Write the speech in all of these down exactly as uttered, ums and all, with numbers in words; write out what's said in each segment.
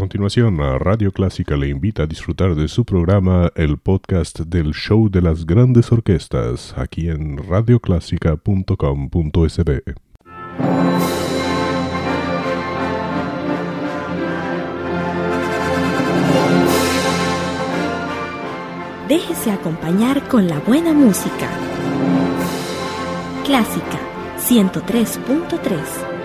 continuación, Radio Clásica le invita a disfrutar de su programa, el podcast del Show de las Grandes Orquestas, aquí en radio clásica punto com punto es be. Déjese acompañar con la buena música. Clásica ciento tres punto tres.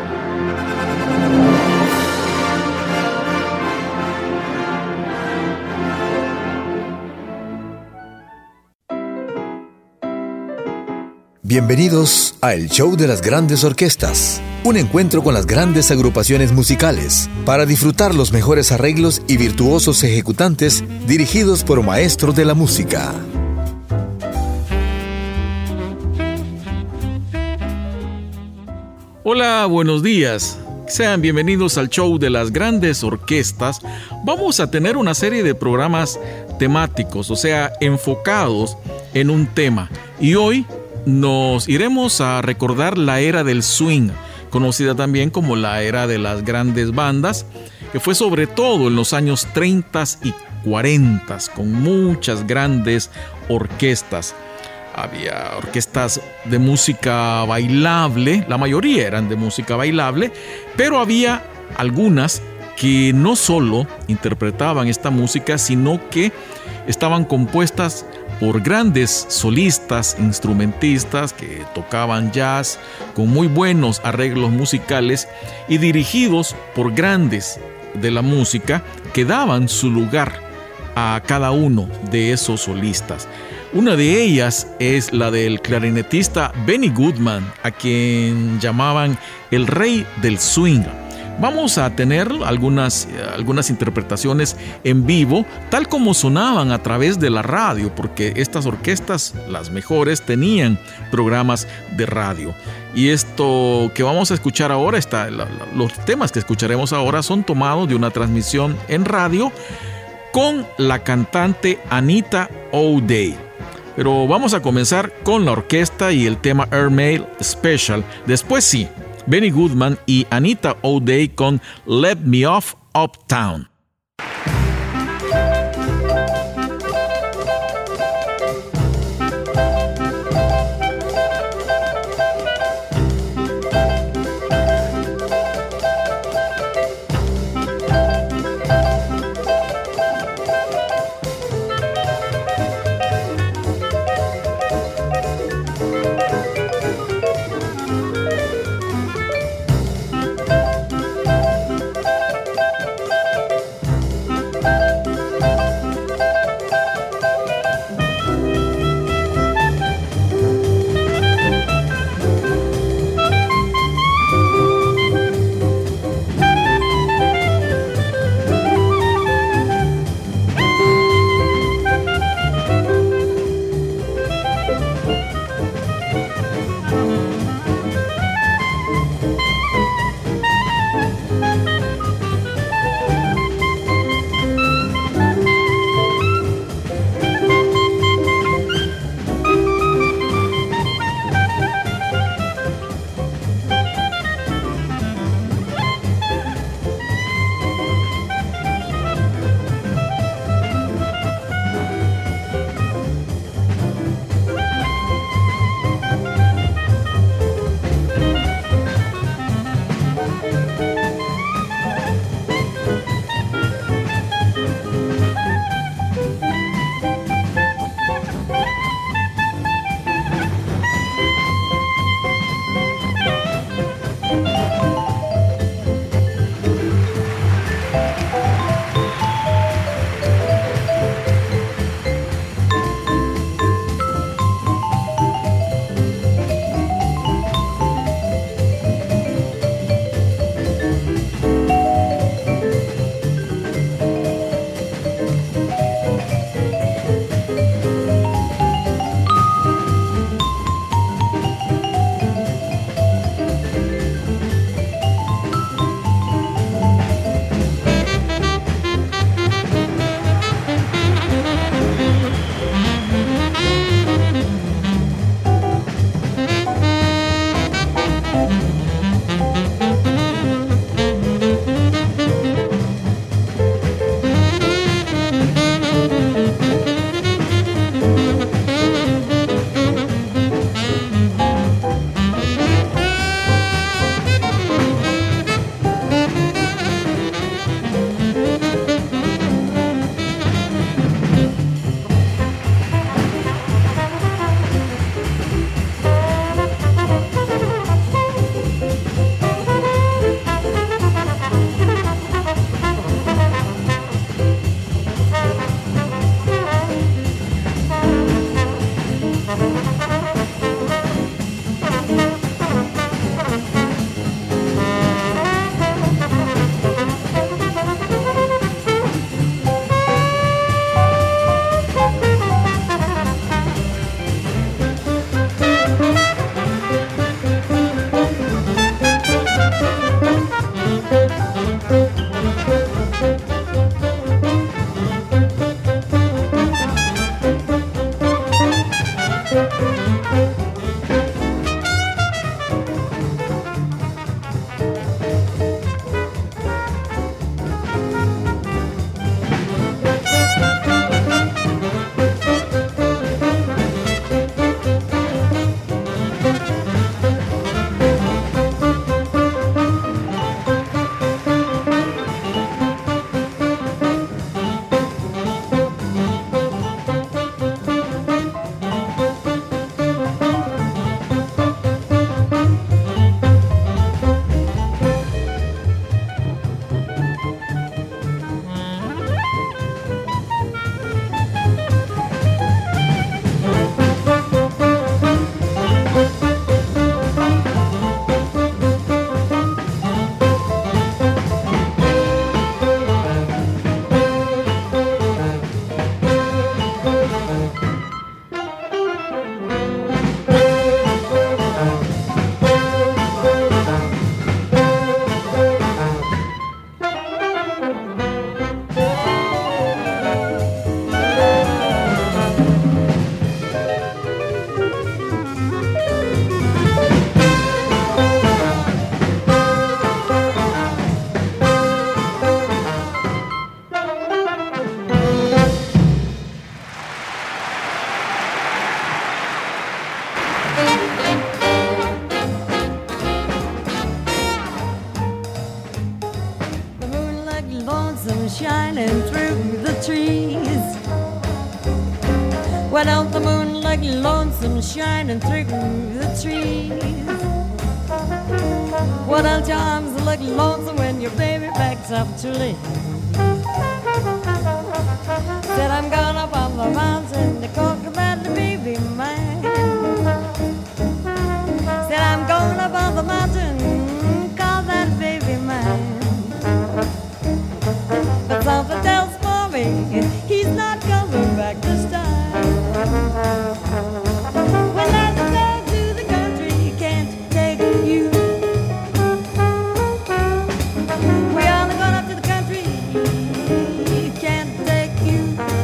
Bienvenidos a El Show de las Grandes Orquestas, un encuentro con las grandes agrupaciones musicales para disfrutar los mejores arreglos y virtuosos ejecutantes dirigidos por maestros de la música. Hola, buenos días. Sean bienvenidos al Show de las Grandes Orquestas. Vamos a tener una serie de programas temáticos, o sea, enfocados en un tema. Y hoy nos iremos a recordar la era del swing, conocida también como la era de las grandes bandas, que fue sobre todo en los años treinta y cuarenta, con muchas grandes orquestas. Había orquestas de música bailable, la mayoría eran de música bailable, pero había algunas que no solo interpretaban esta música, sino que estaban compuestas por grandes solistas, instrumentistas que tocaban jazz con muy buenos arreglos musicales y dirigidos por grandes de la música que daban su lugar a cada uno de esos solistas. Una de ellas es la del clarinetista Benny Goodman, a quien llamaban el rey del swing. Vamos a tener algunas, algunas interpretaciones en vivo, tal como sonaban a través de la radio, porque estas orquestas, las mejores, tenían programas de radio. Y esto que vamos a escuchar ahora, está, la, la, los temas que escucharemos ahora son tomados de una transmisión en radio con la cantante Anita O'Day. Pero vamos a comenzar con la orquesta y el tema Airmail Special. Después sí, Benny Goodman y Anita O'Day con Let Me Off Uptown. lonesome shining through the trees? Why don't the moon look lonesome shining through the trees? Why don't your arms look lonesome when your baby backs up to leave? Said I'm going up on the mountain to coconut the baby mine. Said I'm going up on the mountain, call that baby mine. But something tells for me he's not coming back this time. Well, let's go to the country, can't take you. We're only going up to the country, can't take you.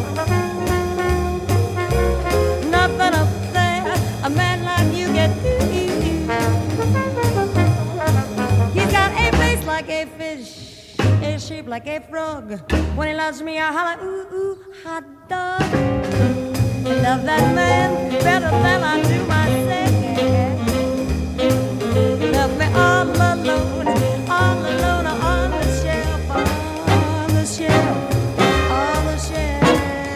Nothing up there, a man like you get to eat. He's got a face like a fish, a shape like a frog. When he loves me, I holler, ooh, ooh, hot dog. Love that man better than I do myself. Love me all alone, all alone on the shelf, on the shelf, on the shelf.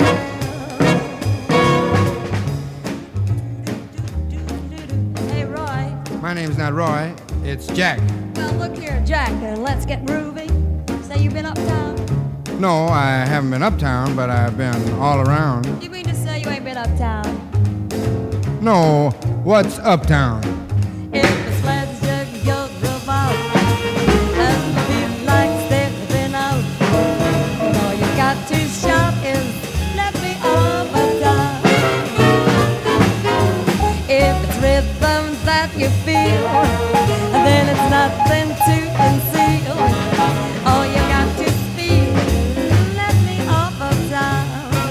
Hey, Roy. My name's not Roy, it's Jack. Well, look here, Jack, and let's get groovy. Say you've been uptown. No, I haven't been uptown, but I've been all around. You mean to say you ain't been uptown? No, what's uptown? If the sleds just go about and the people like stepping out, all you got to shout is, let me off uptown. If it's rhythm that you feel, then it's nothing to conceal. All you got to speak, let me off uptown.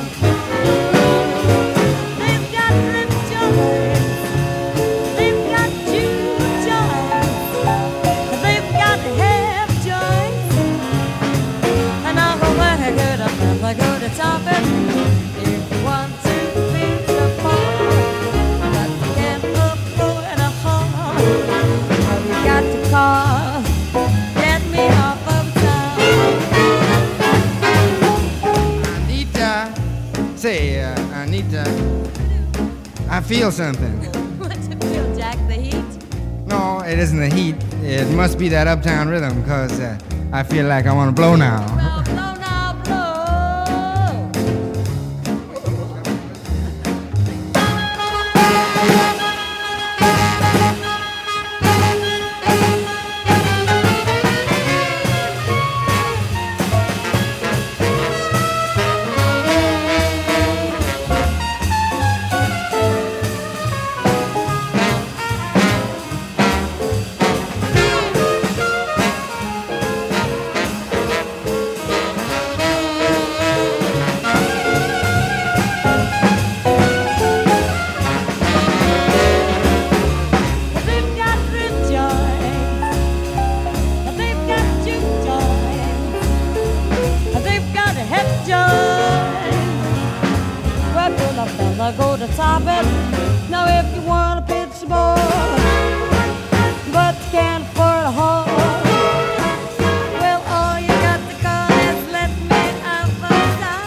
They've got rip joints, they've got juke joints, they've got half joints, and all the way I go to, I go to top it. If you want to be the part, but you can't afford a hall, all you got to call, get me off uptown. Anita, say, uh, Anita, I feel something. What's it feel, Jack? The heat? No, it isn't the heat. It must be that uptown rhythm, because uh, I feel like I want to blow now. Well, blow now, blow. They've got rib joints, they've got juke joints, they've got hip joints. Well, go to fella, go to top it. Now if you want a pitch ball, but you can't afford a hall, well, all you got to call is let me out the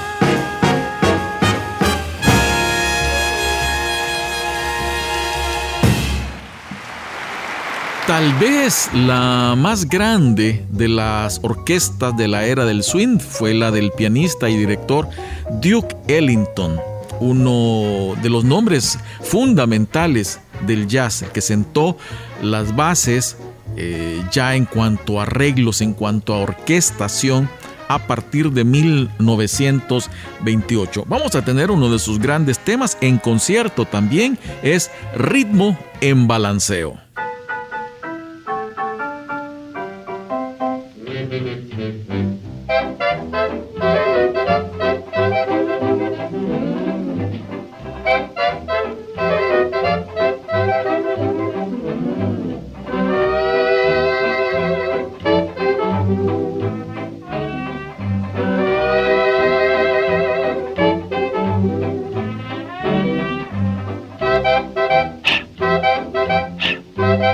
Tal vez la más grande de las orquestas de la era del swing fue la del pianista y director Duke Ellington, uno de los nombres fundamentales del jazz, que sentó las bases eh, ya en cuanto a arreglos, en cuanto a orquestación, a partir de mil novecientos veintiocho. Vamos a tener uno de sus grandes temas en concierto también, es Ritmo en Balanceo. top.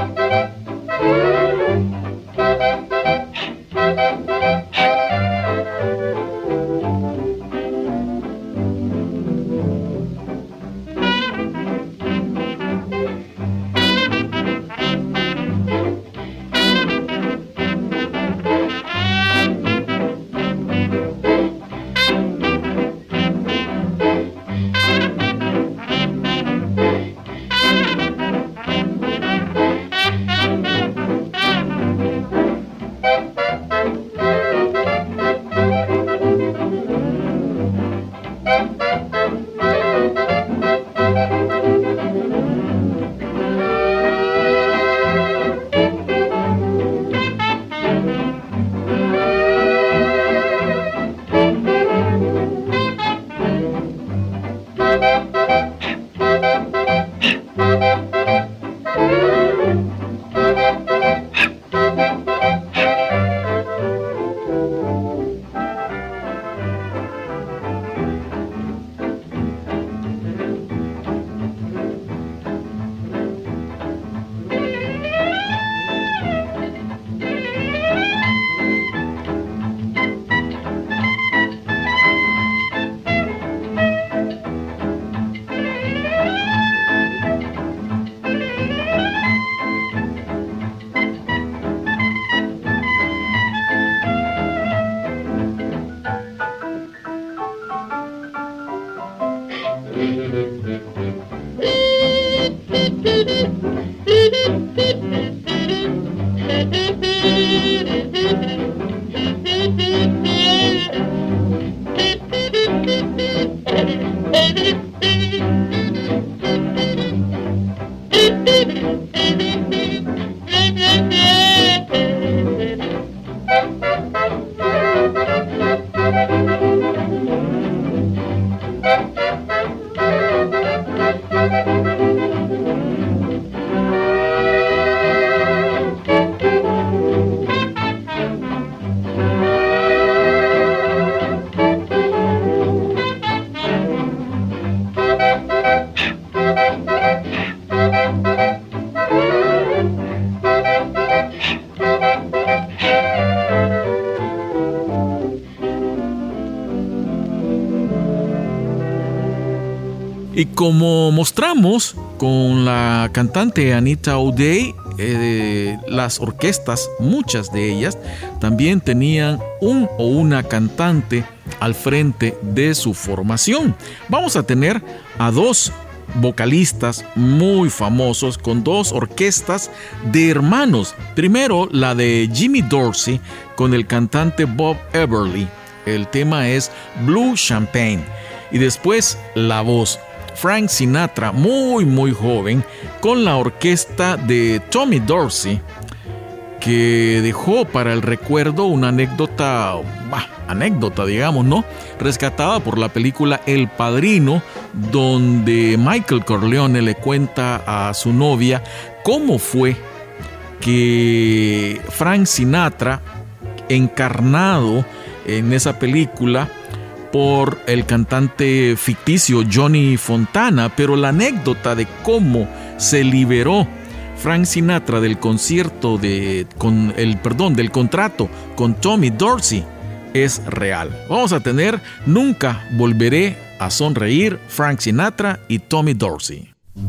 Y como mostramos con la cantante Anita O'Day, eh, las orquestas, muchas de ellas, también tenían un o una cantante al frente de su formación. Vamos a tener a dos vocalistas muy famosos con dos orquestas de hermanos. Primero, la de Jimmy Dorsey con el cantante Bob Everly. El tema es Blue Champagne. Y después, la voz. Frank Sinatra, muy muy joven, con la orquesta de Tommy Dorsey, que dejó para el recuerdo una anécdota, bah, anécdota digamos, ¿no? Rescatada por la película El Padrino, donde Michael Corleone le cuenta a su novia cómo fue que Frank Sinatra, encarnado en esa película por el cantante ficticio Johnny Fontana, pero la anécdota de cómo se liberó Frank Sinatra del concierto de con el perdón del contrato con Tommy Dorsey es real. Vamos a tener Nunca Volveré a Sonreír, Frank Sinatra y Tommy Dorsey.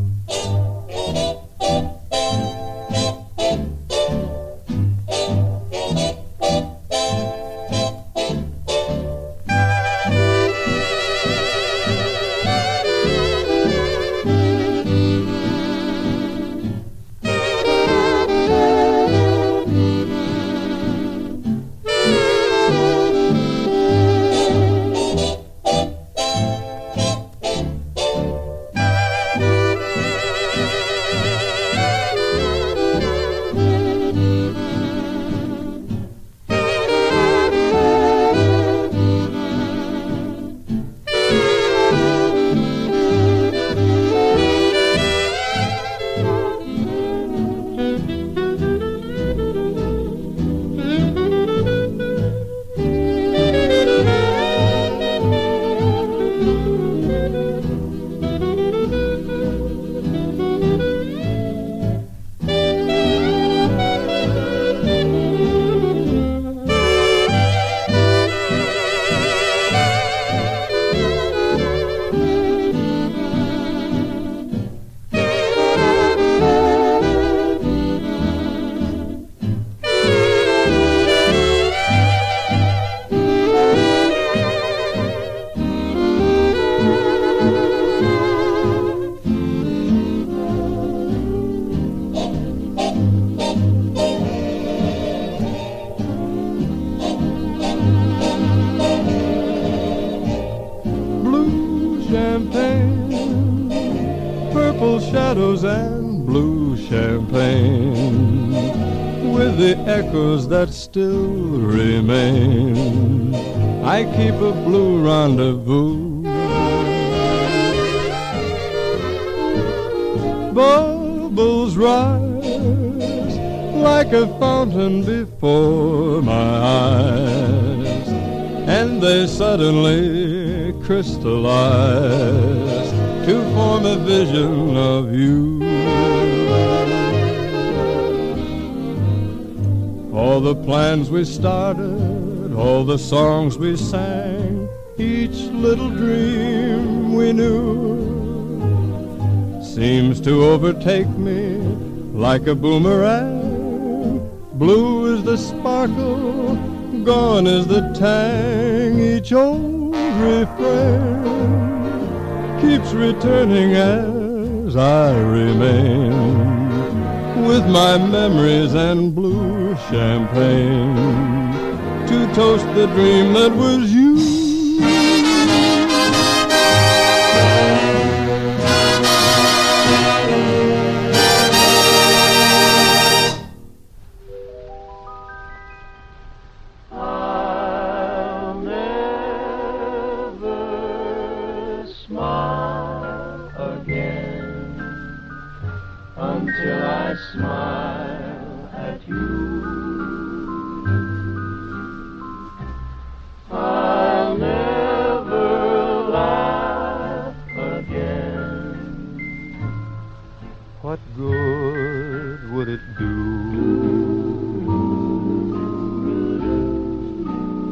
Shadows and blue champagne, with the echoes that still remain, I keep a blue rendezvous. Bubbles rise like a fountain before my eyes, and they suddenly crystallize to form a vision of you. All the plans we started, all the songs we sang, each little dream we knew seems to overtake me like a boomerang. Blue is the sparkle, gone is the tang, each old refrain keeps returning as I remain with my memories and blue champagne to toast the dream that was you.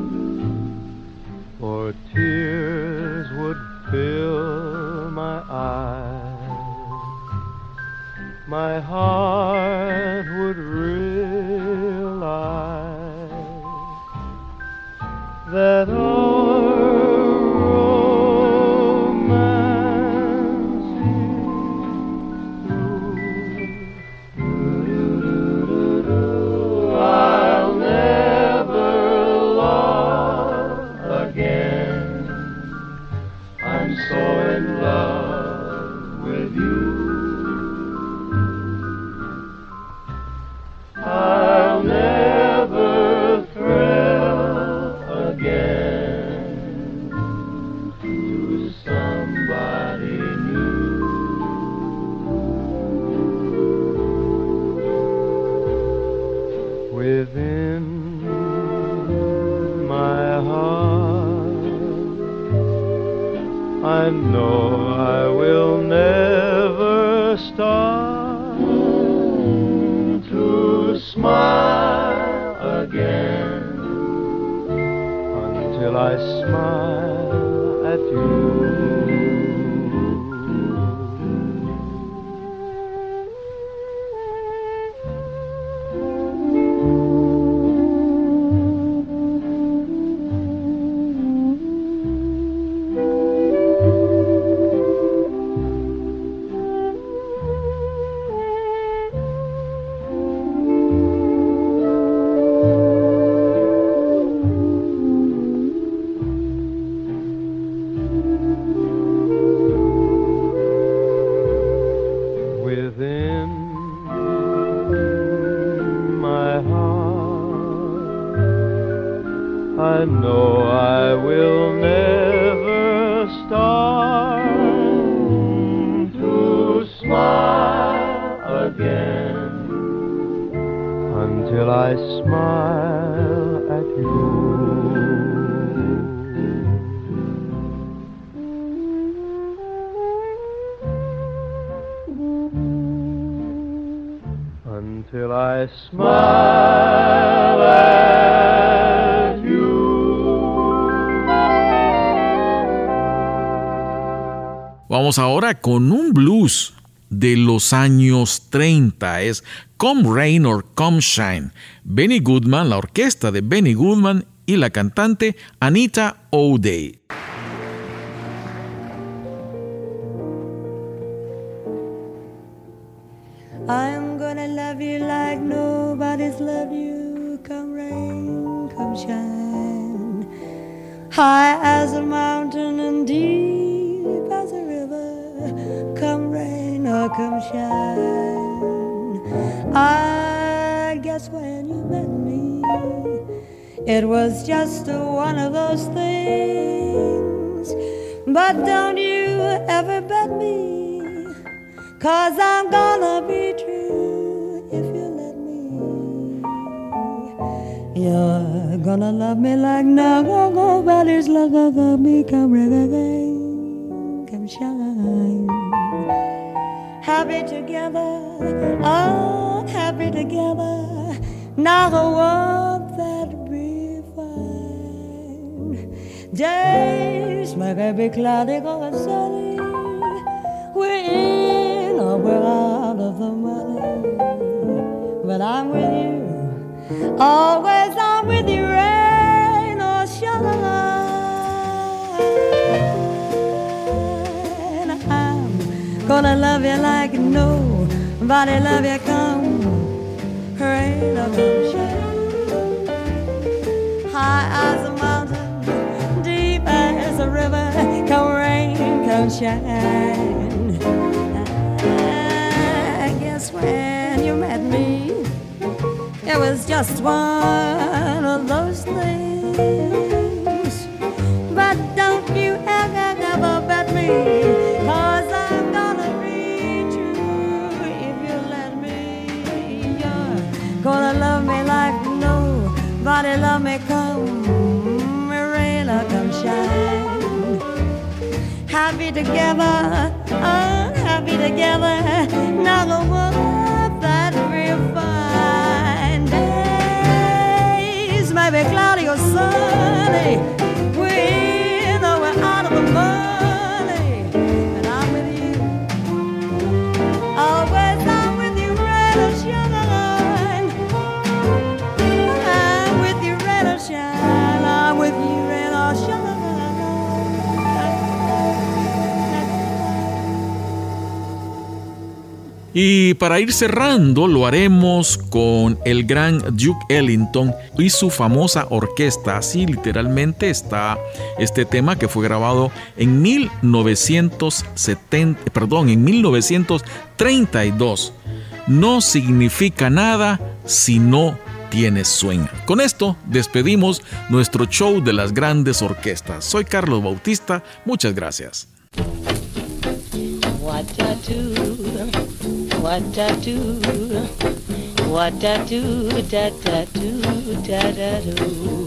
My my heart would realize that our romance is through. I'll never love again. I'm so in love with you. I'll never thrill again to somebody new. Within my heart, I know I will never start to smile again until I smile at you. Within my heart, I know I will never start to smile again until I smile at you. Until I smile at you. Vamos ahora con un blues de los años treinta. Es Come Rain or Come Shine. Benny Goodman, la orquesta de Benny Goodman y la cantante Anita O'Day. I'm gonna love you like nobody's loved you. Come rain, come shine. High as a mountain and deep as a river. Come rain or come shine. I guess when you met me, it was just one of those things. But don't you ever bet me, 'cause I'm gonna be true if you let me. You're gonna love me like nobody's loved me. Come rain, come shine. Happy together, oh, happy together. Now won't that be fine? Days may be cloudy or sunny. We're in or we're out of the money, but I'm with you, always I'm with you, rain or shine. I'm gonna love you like nobody love you. Come rain or come shine. High as a mountain, deep as a river. Come rain, come shine. I guess when you met me, it was just one of those things. But don't you ever, ever bet me, 'cause I'm gonna be true if you let me. You're gonna love me like nobody love me. Come rain or come shine. Happy together, unhappy together. Now the world that we're fine. Days may be cloudy or sunny. We're in or we're out of the money, and I'm with you, always I'm with Y para ir cerrando, lo haremos con el gran Duke Ellington y su famosa orquesta. Así literalmente está este tema, que fue grabado en mil novecientos setenta, perdón, en mil novecientos treinta y dos. No significa nada si no tienes swing. Con esto despedimos nuestro show de las grandes orquestas. Soy Carlos Bautista, muchas gracias. What I do, what I do, what I do, da da do, da da do.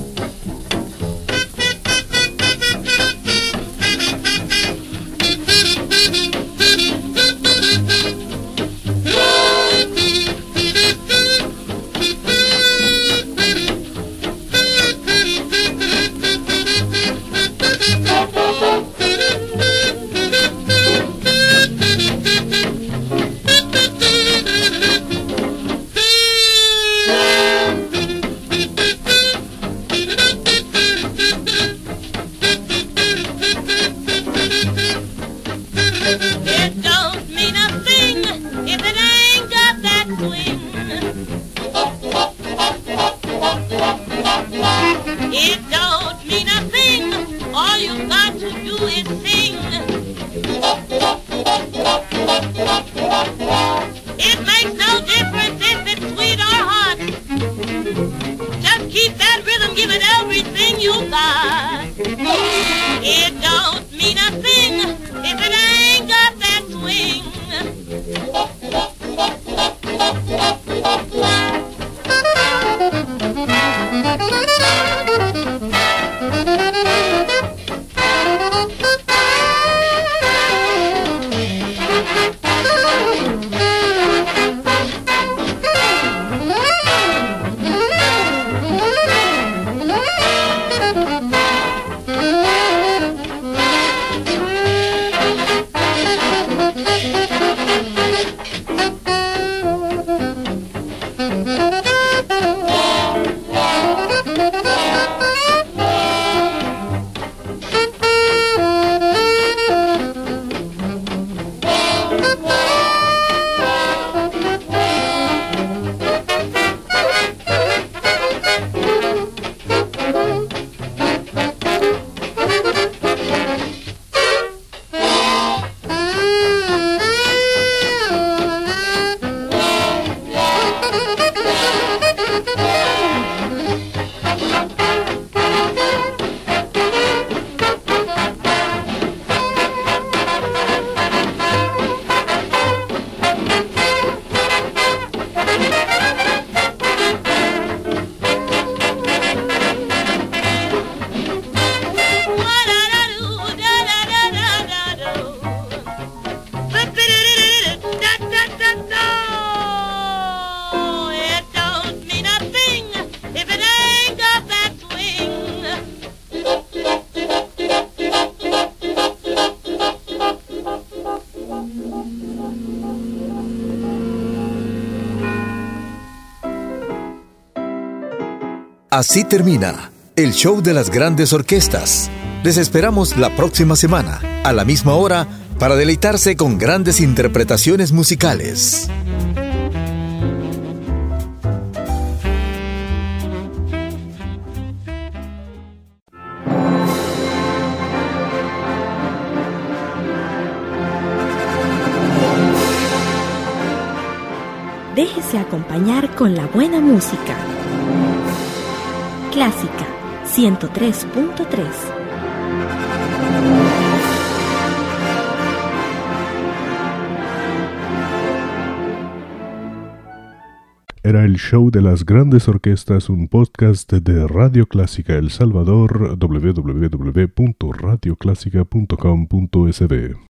Así termina el show de las grandes orquestas. Les esperamos la próxima semana, a la misma hora, para deleitarse con grandes interpretaciones musicales. Déjese acompañar con la buena música. Clásica ciento tres punto tres. Era el show de las grandes orquestas, un podcast de Radio Clásica El Salvador, doble u doble u doble u punto radio clásica punto com punto es de.